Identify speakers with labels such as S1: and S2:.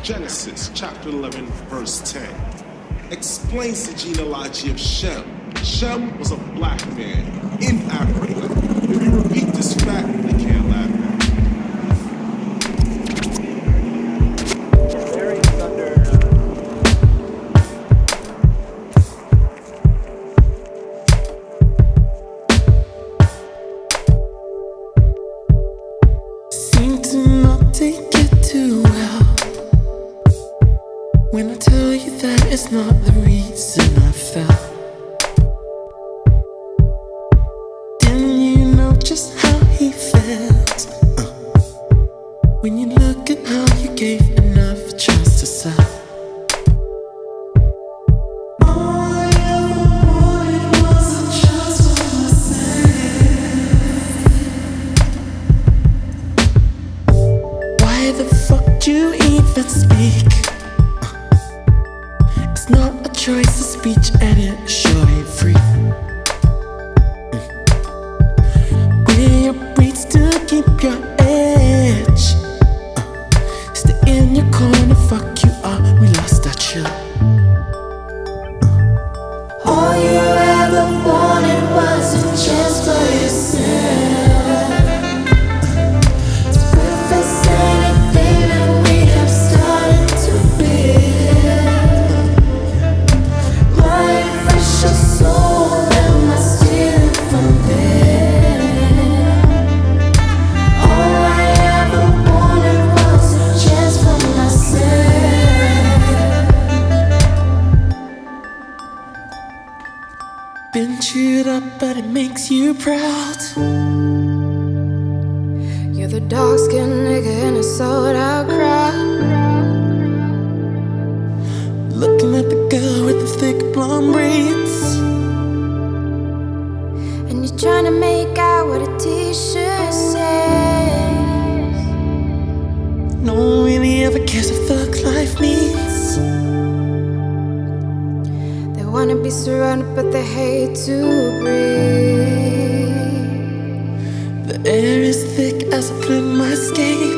S1: Genesis chapter 11, verse 10 explains the genealogy of Shem. Shem was a black man in Africa. If you repeat this fact, they can't laugh at
S2: Seem to not take it too well when I tell you that it's not the reason I fell. Didn't you know just how he felt? When you look at how you gave enough a chance to sell. All I ever wanted was a chance for myself. Why the fuck do you even speak? It's not a choice of speech and it sure ain't free. Wear your breeds to keep your edge. Stay in your corner, fuck you up, we lost that shit.
S3: All you ever wanted was a chance for yourself to preface anything that we have started to build. My precious soul, am I stealing from them? All I ever wanted was a chance for myself.
S2: Been chewed up, but it makes you proud.
S3: You're the dark-skinned nigga in a sold-out crowd.
S2: Looking at the girl with the thick blonde braids.
S3: And you're trying to make out what a t-shirt says.
S2: No one really ever cares what thug life means.
S3: They wanna be surrounded, but they hate to breathe.
S2: The air is thick as a flint my escape.